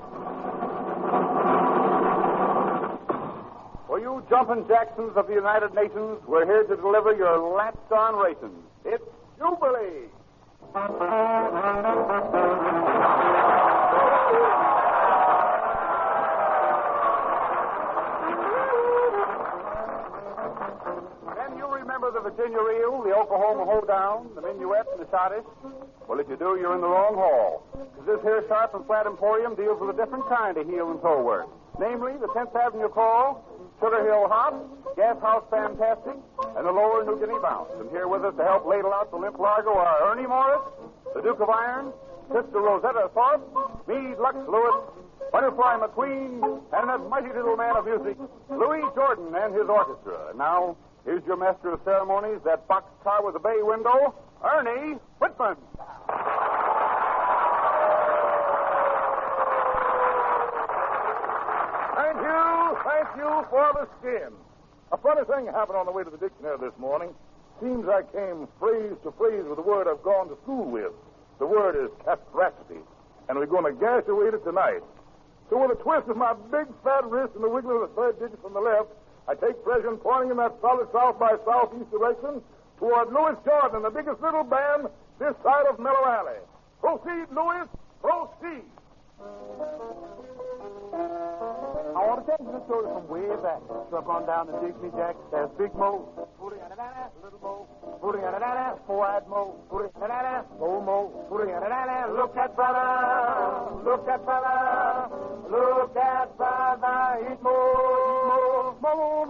For you jumping Jacksons of the United Nations, we're here to deliver your latched-on rations. It's Jubilee! Then you remember the Virginia Reel, the Oklahoma Hoedown, the Minuet, and the Schottish? Well, if you do, you're in the wrong hall. Because this here Sharp and Flat Emporium deals with a different kind of heel and toe work. Namely, the 10th Avenue Call, Sugar Hill Hop, Gas House Fantastic, and the Lower New Guinea Bounce. And here with us to help ladle out the Limp Largo are Ernie Morris, the Duke of Iron, Sister Rosetta Thorpe, Meade Lux Lewis, Butterfly McQueen, and that mighty little man of music, Louis Jordan and his orchestra. And now, here's your master of ceremonies, that box car with a bay window, Ernie Whitman. Thank you for the skin. A funny thing happened on the way to the dictionary this morning. Seems I came phrase to phrase with the word I've gone to school with. The word is castracity, and we're going to gash away it tonight. So with a twist of my big fat wrist and the wiggle of the third digit from the left, I take pleasure in pointing in that solid south by southeast direction toward Louis Jordan and the biggest little band this side of Mellow Alley. Proceed, Louis. Proceed. I want to tell you the story from way back. Struck on down to Dixie Jack. There's Big Mo. Little Mo. Four-eyed Mo. Old Mo. Look at brother. Look at brother. Look at brother. Eat Mo.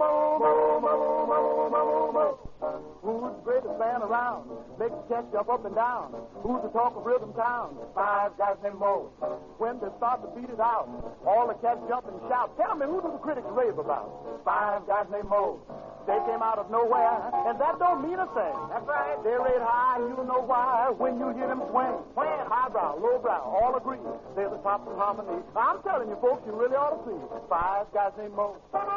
Mo. Who's the greatest band around? Make the cat jump up and down. Who's the talk of Rhythm Town? Five guys named Mo. When they start to beat it out, all the cats jump and shout. Tell me, who do the critics rave about? Five guys named Mo. They came out of nowhere, and that don't mean a thing. That's right. They rate high, and you'll know why when you hear them swing. Highbrow, lowbrow, all agree. They're the top of harmony. I'm telling you, folks, you really ought to see. Five guys named Mo.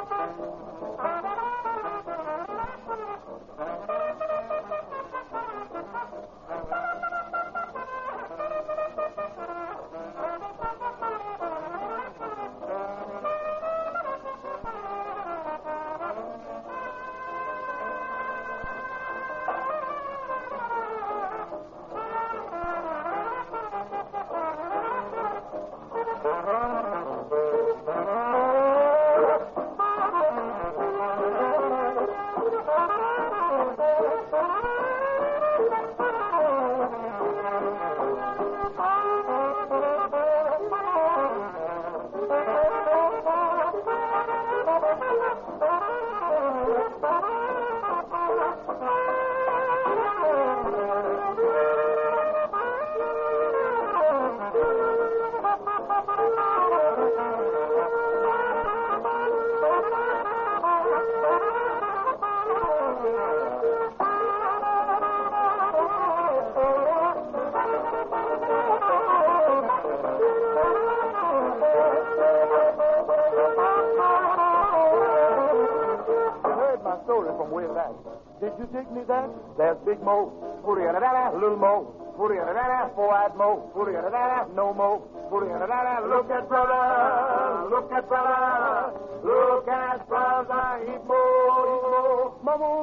Did you dig me that? There's Big Mo, Little Mo, Four-eyed Mo, No Mo, look at brother, look at brother, look at brother, eat Mo,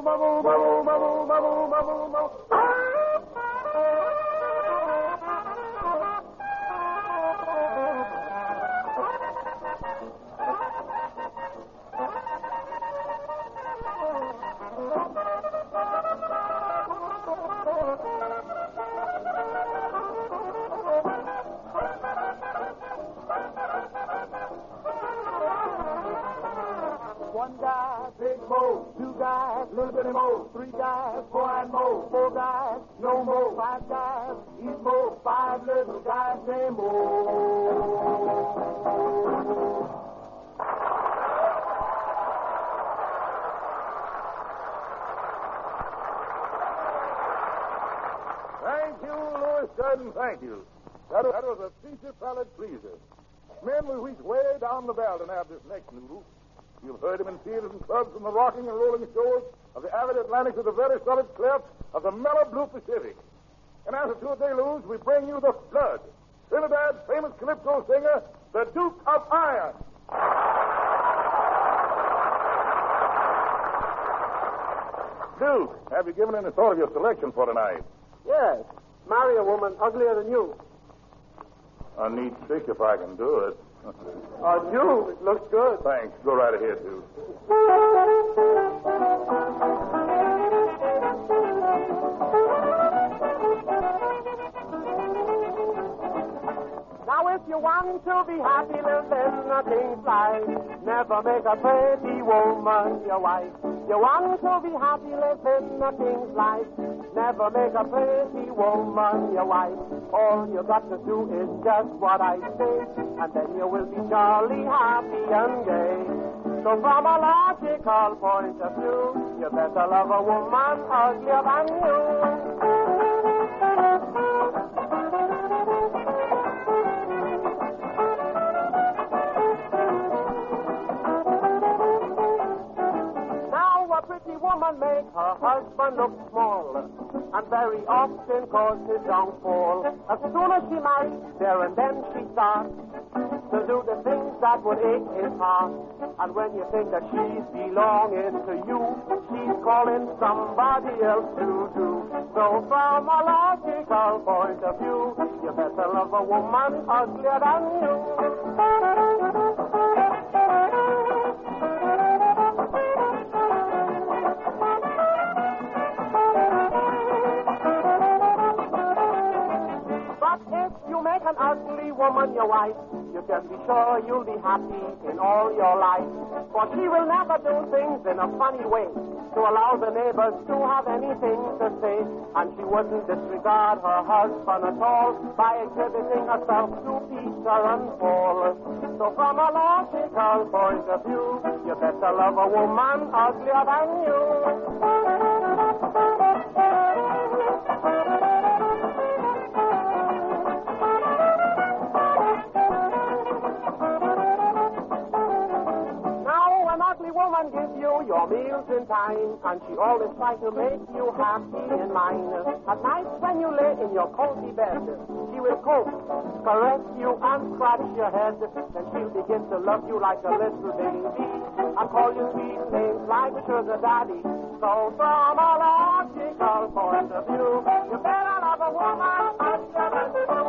Mo. One guy, Big Mo. Two guys, Little Bitty Mo. Three guys, Four-eyed Mo. Four guys, No Mo. Five guys, Eat Mo. Five little guys named Mo. Thank you, Louis Jordan, thank you. That was a feature palate pleaser. Men will reach way down the barrel and have this next noodle. You've heard him in theaters and clubs from the rocking and rolling shores of the avid Atlantic to the very solid clefts of the mellow blue Pacific. And after 2 Day Lose, we bring you the Flood, Trinidad's famous calypso singer, the Duke of Iron. Duke, have you given any thought of your selection for tonight? Yes. Marry a woman uglier than you. A neat trick if I can do it. You? It looks good. Thanks. Go right ahead, Duke. Now, if you want to be happy, live in a king's life. Never make a pretty woman your wife. You want to be happy, live in a king's life. Never make a pretty woman your wife. All you got to do is just what I say, and then you will be jolly happy and gay. So from a logical point of view, you better love a woman uglier than you. Woman make her husband look small, and very often cause his downfall. As soon as she marries, there and then she starts to do the things that would ache his heart. And when you think that she's belonging to you, she's calling somebody else to do. So from a logical point of view, you better love a woman uglier than you. An ugly woman your wife, you can be sure you'll be happy in all your life. For she will never do things in a funny way to allow the neighbors to have anything to say. And she wouldn't disregard her husband at all by exhibiting herself to Peter and Paul. So from a logical point of view, you better love a woman uglier than you. Woman gives you your meals in time, and she always tries to make you happy in mind. At night when you lay in your cozy bed, she will coax, caress you, and scratch your head. Then she'll begin to love you like a little baby, and call you sweet names like Sugar Daddy. So from a logical point of view, you better love a woman uglier than you.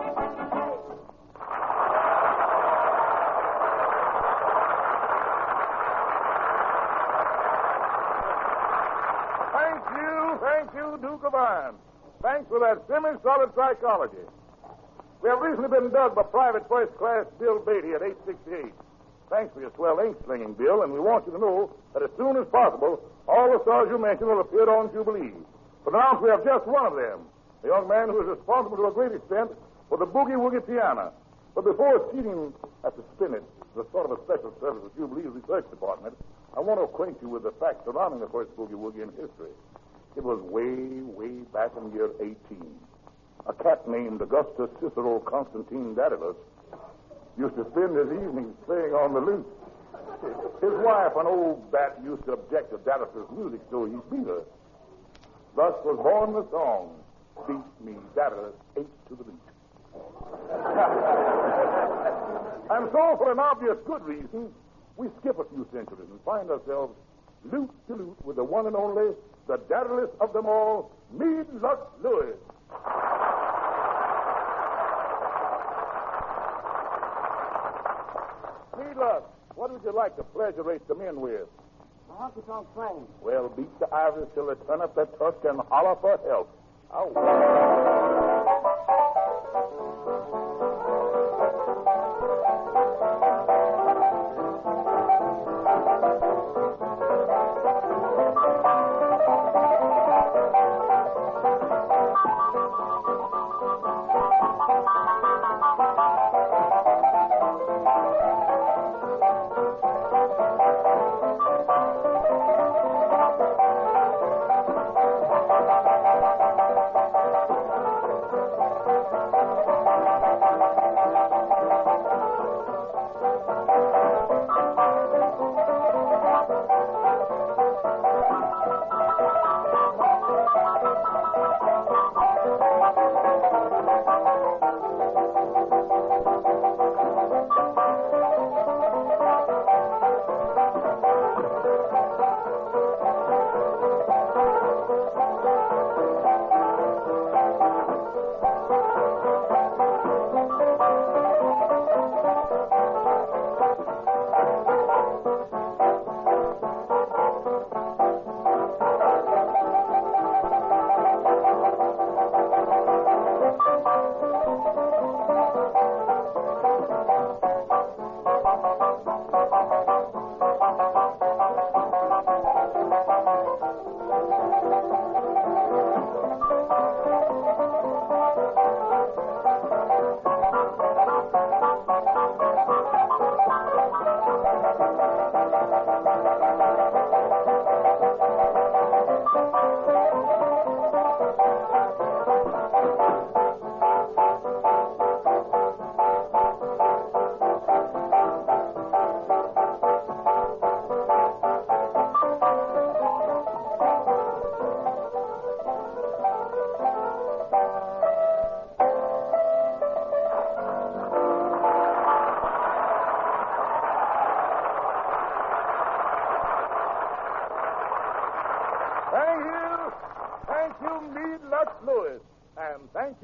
Thank you, Duke of Iron. Thanks for that semi-solid psychology. We have recently been dubbed by Private First Class Bill Beatty at 868. Thanks for your swell ink-slinging, Bill, and we want you to know that as soon as possible, all the stars you mentioned will appear on Jubilee. For now, we have just one of them, the young man who is responsible to a great extent for the boogie-woogie piano. But before seating at the Spinet, the sort of a special service of Jubilee's research department, I want to acquaint you with the facts surrounding the first boogie-woogie in history. It was way back in the year 18. A cat named Augustus Cicero Constantine Daedalus used to spend his evenings playing on the lute. His wife, an old bat, used to object to Daedalus' music, so he beat her. Thus was born the song, Beat Me, Daedalus, 8 to the lute. And so, for an obvious good reason, we skip a few centuries and find ourselves lute to lute with the one and only, the Daedalus of them all, Meade Lux Lewis. Meade Lux, what would you like to pleasure rate the men with? I want to talk French. Well, beat the Irish till they turn up their tusk and holler for help. Ow.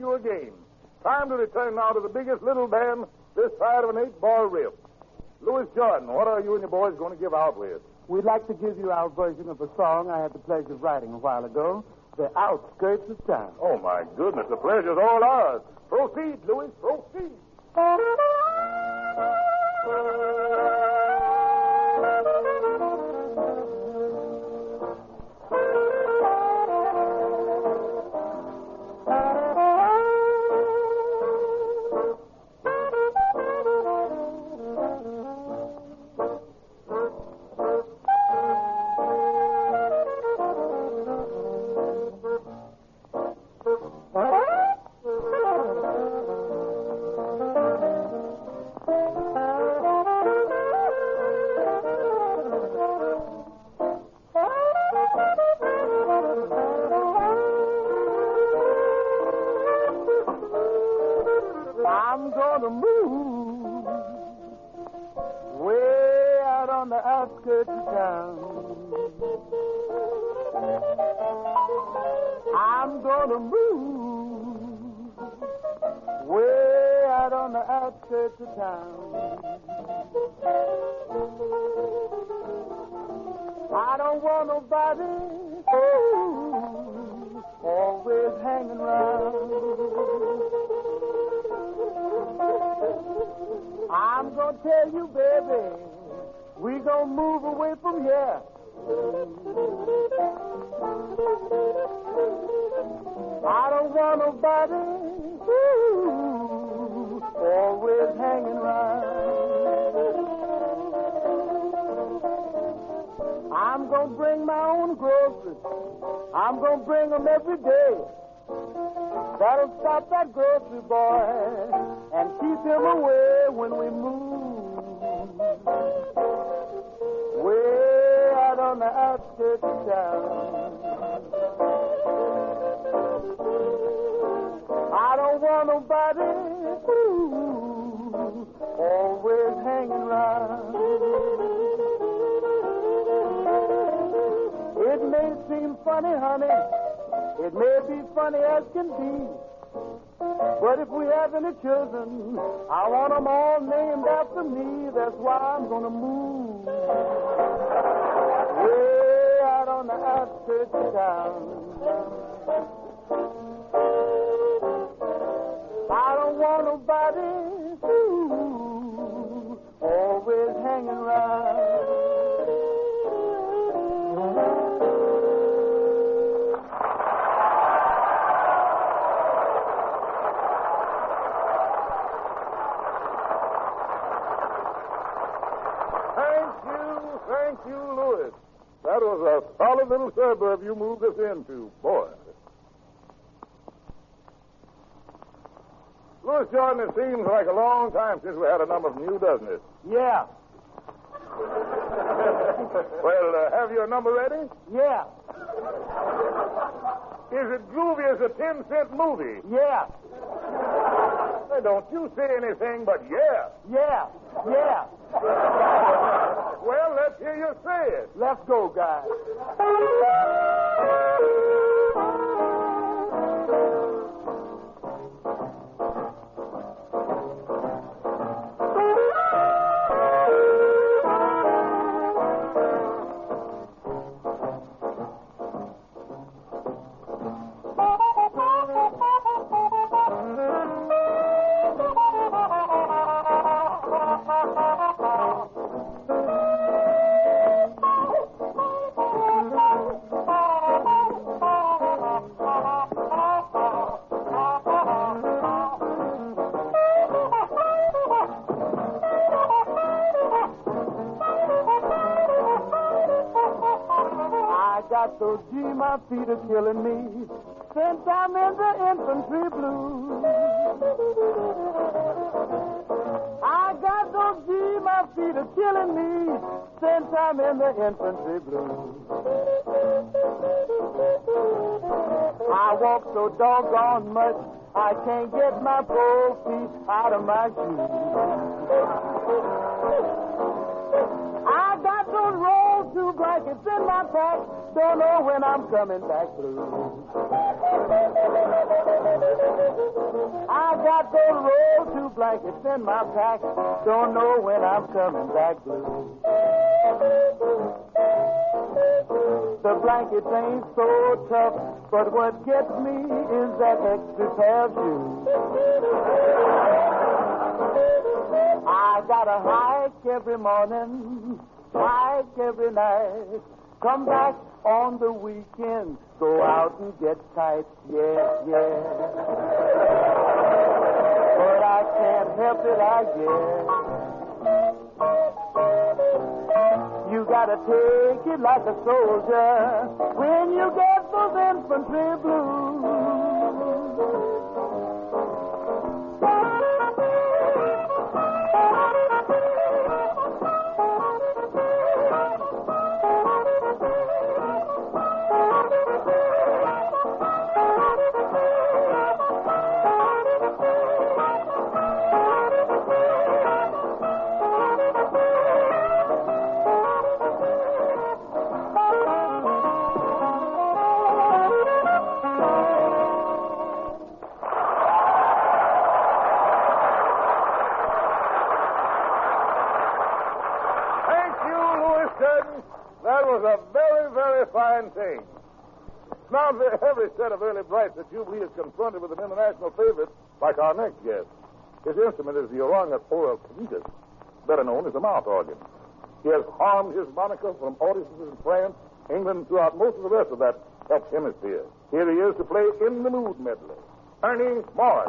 you again. Time to return now to the biggest little band this side of an 8-bar riff. Louis Jordan, what are you and your boys going to give out with? We'd like to give you our version of a song I had the pleasure of writing a while ago, The Outskirts of Town. Oh, my goodness, the pleasure's all ours. Proceed, Louis, proceed. I'm gonna move way out on the outskirts of town. I'm gonna move way out on the outskirts of town. I don't want nobody always hanging around. I'm gonna tell you, baby, we gonna move away from here. I don't want nobody always hanging around. I'm gonna bring my own groceries. I'm gonna bring them every day. That'll stop that grocery boy and keep him away when we move. Way out on the outskirts of town. I don't want nobody always hanging around. It may seem funny, honey. It may be funny as can be. But if we have any children, I want them all named after me. That's why I'm gonna move way out on the outskirts of town. I don't want nobody always hanging around. Thank you, Louis. That was a solid little suburb you moved us into, boy. Louis Jordan, it seems like a long time since we had a number from you, doesn't it? Yeah. Well, have you a number ready? Yeah. Is it groovy as a 10-cent movie? Yeah. Hey, don't you say anything but yeah. Yeah. Yeah. Well, let's hear you say it. Let's go, guys. So, gee, my feet are killing me since I'm in the infantry blues. I got those, gee, my feet are killing me since I'm in the infantry blues. I walk so doggone much, I can't get my poor feet out of my shoes. I got those rolls two blankets in my pack. Don't know when I'm coming back blue. I got those roll two blankets in my pack. Don't know when I'm coming back blue. The blankets ain't so tough, but what gets me is that extra pair of shoes. I gotta hike every morning, hike every night. Come back on the weekend, go out and get tight, yeah. But I can't help it, I guess. You gotta take it like a soldier when you get those infantry blues. That was a very, very fine thing. Now, every set of early brights at Jubilee is confronted with an international favorite like our next guest. His instrument is the Oranga Oral Cavitas, better known as the mouth organ. He has harmed his moniker from audiences in France, England, throughout most of the rest of that hemisphere. Here he is to play In the Mood medley. Ernie Morris.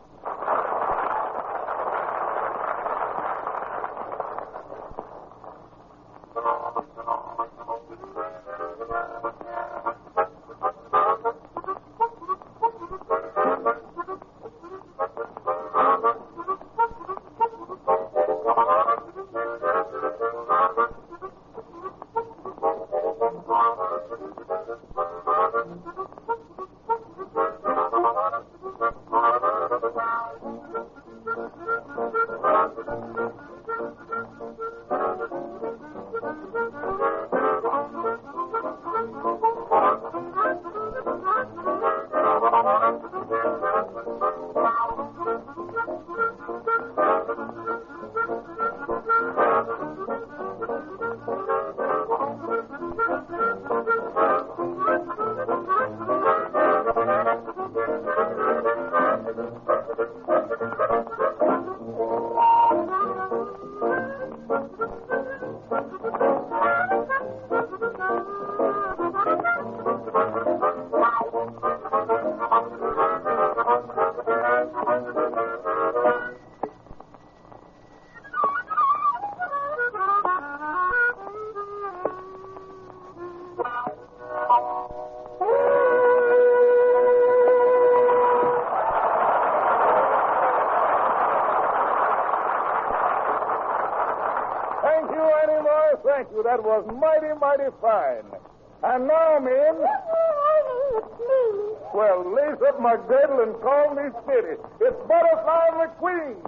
Thank you. That was mighty, mighty fine. And now, men... It's me. Well, lace up my girdle and call me Spitty. It's Butterfly McQueen.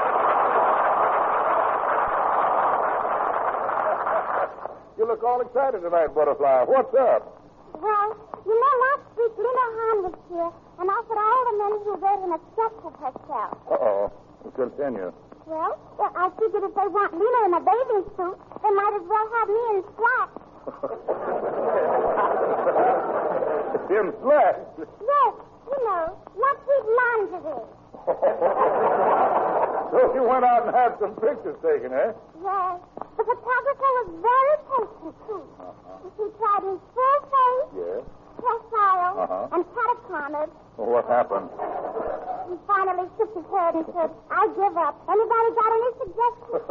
You look all excited tonight, Butterfly. What's up? Well, you know, last week Lena Hahn was here and offered all the men who wrote in a sketch of herself. Uh-oh. Continue. Well, I figured if they want Lena in a bathing suit, they might as well have me in slacks. In slacks? Yes, you know, Lockheed lingerie. So you went out and had some pictures taken, eh? Yes. The photographer was very patient, too. He tried me full face, Yes. pressile, and cataponic. Well, what happened? He finally shook his head and said, I give up. Anybody got any suggestions?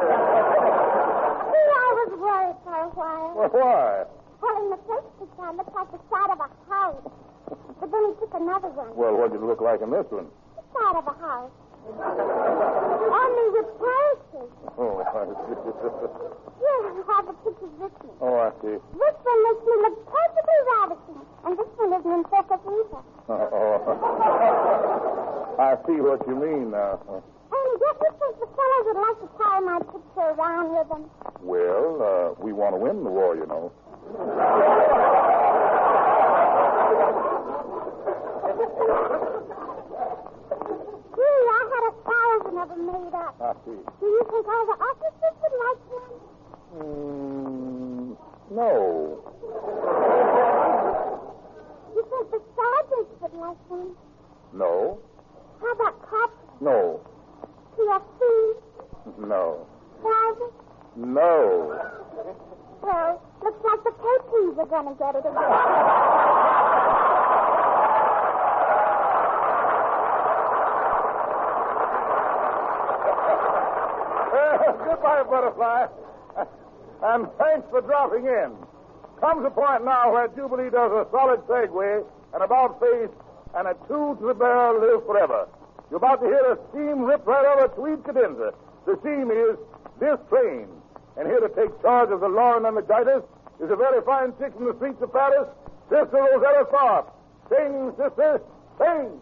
See, I was worried for a while. Well, why? Well, in the first picture, I looked like the side of a house. But then he took another one. Well, what did it look like in this one? The side of a house. Only with places. Oh, I see. Here, I have the pictures with me. Oh, I see. This one makes me look perfectly ravishing. And this one isn't in focus either. Oh. I see what you mean now. And this is the fellow boys would like to carry my picture around with them. Well, we want to win the war, you know. Gee, I had 1,000 of them made up. I see. Do you think all the officers would like one? No. You think the sergeants would like one? No. How about cops? No. PFC? No. Private? No. Well, looks like the KPs are going to get it again. Goodbye, Butterfly. And thanks for dropping in. Comes a point now where Jubilee does a solid segue, an about face, and a two to the barrel live forever. You're about to hear a steam rip right over Tweed cadenza. The theme is This Train. And here to take charge of the Lauren and the Gitis is a very fine chick from the streets of Paris, Sister Rosetta Tharpe. Sing, sister, sing.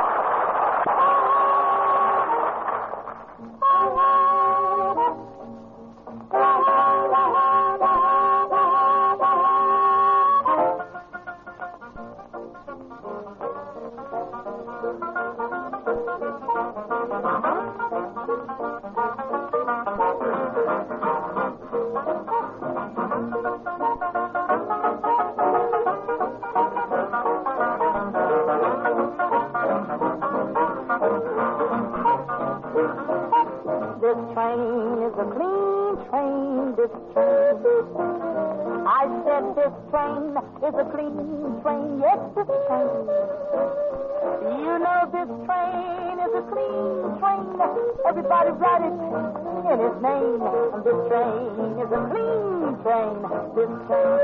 This train is a clean train, this train. I said this train is a clean train, yes, this train. You know this train is a clean train. Everybody write it in his name. And this train is a clean train, this train.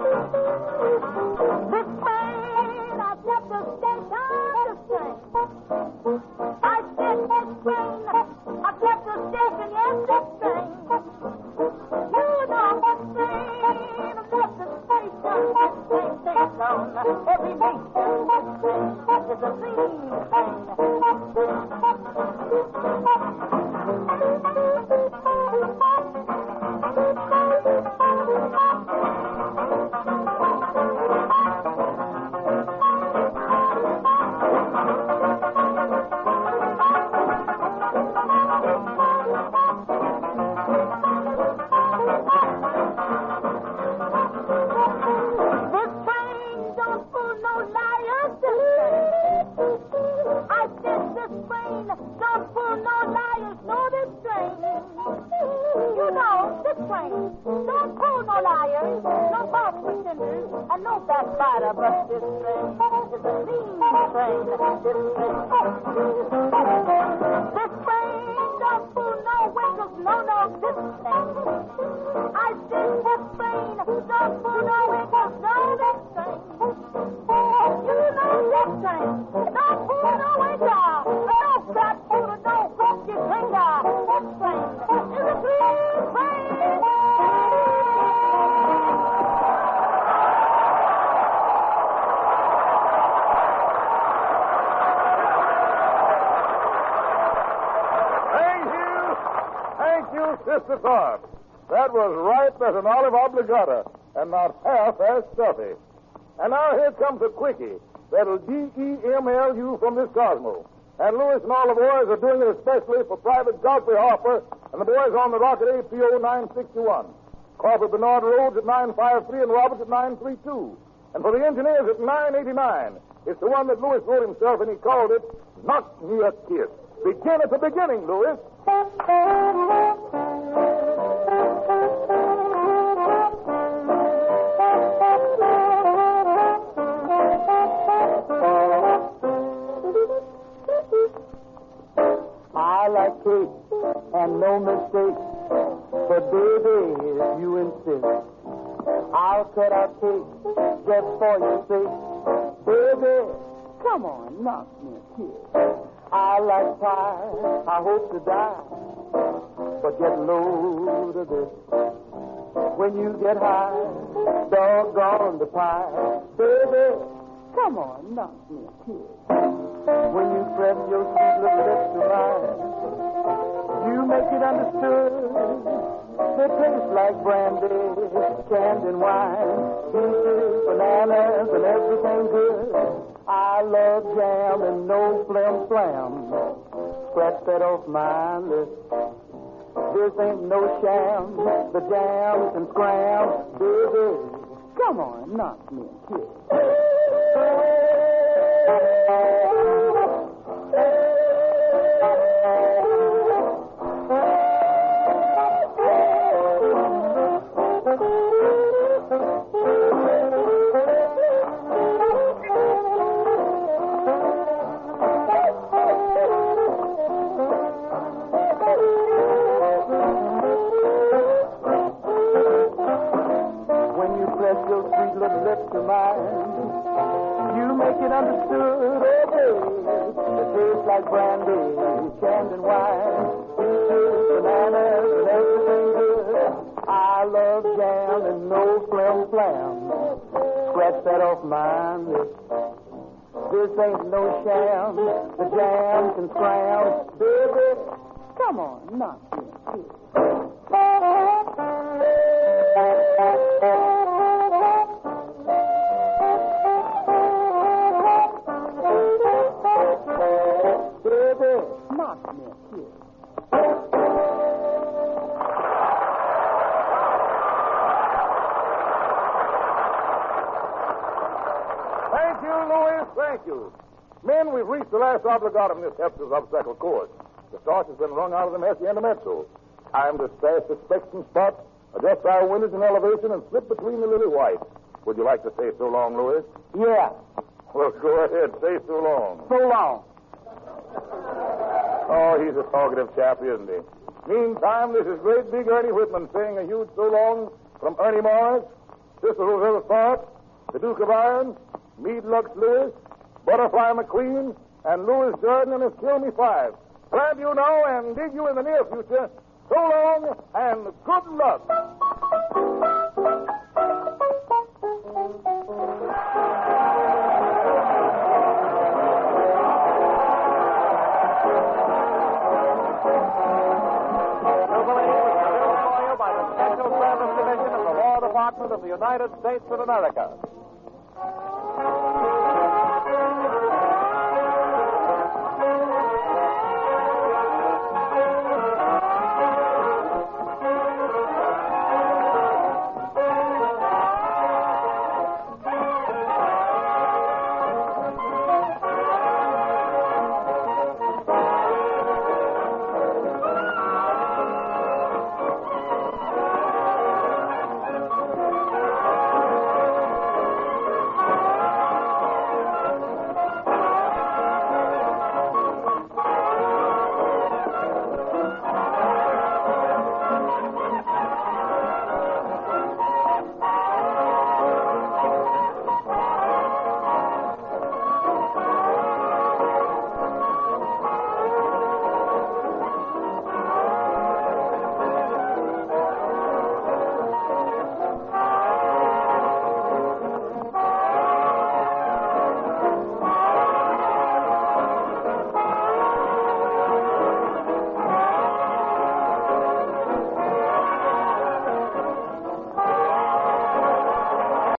This train, I've got to stand on this train. I said this train, I've got to station, yes, this train. You know this train, I've got to station. This train takes on every nation. This train is a clean backbiter, but this train is a clean train. This train don't fool no winkles, no, this train. I said this train don't fool no winkles, no, this train. You know this train don't fool no winkles, no fat fool, no whiskey finger. This train is a clean train. Sister Tharpe. That was ripe as an olive obligata and not half as stuffy. And now here comes a quickie that'll DEMLU from this Cosmo. And Lewis and all the boys are doing it especially for Private Godfrey Harper and the boys on the Rocket APO 961. Corporal Bernard Rhodes at 953 and Roberts at 932. And for the engineers at 989. It's the one that Lewis wrote himself, and he called it Knock Me a Kiss. Begin at the beginning, Lewis. I like cake and no mistake, but baby, if you insist, I'll cut out cake just for your sake. Baby, come on, knock me a kiss. I like pie, I hope to die, but get low to this. When you get high, doggone the pie. Baby, come on, knock me a kiss. When you press your sweet little lips to mine, you make it like brandy, canned in wine, peaches, bananas, and everything good. I love jam and no flim flam. Scratch that off my list. This ain't no sham. The jam can scram, baby. Come on, knock me a kiss. Lips to mine, you make it understood, oh baby. It tastes like brandy, canned in wine, peaches, bananas, and everything good. I love jam and no flim flam. Scratch that off my lips. This ain't no sham. The jam can scram, baby. Come on, knock me a kiss. Thank you, Louis. Thank you. Men, we've reached the last obligatum in this Hepster's obstacle course. The starch has been wrung out of the hacienda mezzo. Time to stash the spectrum spot, adjust our windows and elevation, and slip between the lily white. Would you like to say so long, Louis? Yeah. Well, go ahead. Say so long. So long. Oh, he's a talkative chap, isn't he? Meantime, this is great big Ernie Whitman saying a huge so long from Ernie Morris, Sister Rosetta Tharpe, the Duke of Iron, Meade Lux Lewis, Butterfly McQueen, and Louis Jordan and his Kill Me Five. Glad you know and dig you in the near future. So long and good luck. By the Special Service Division of the War Department of the United States of America.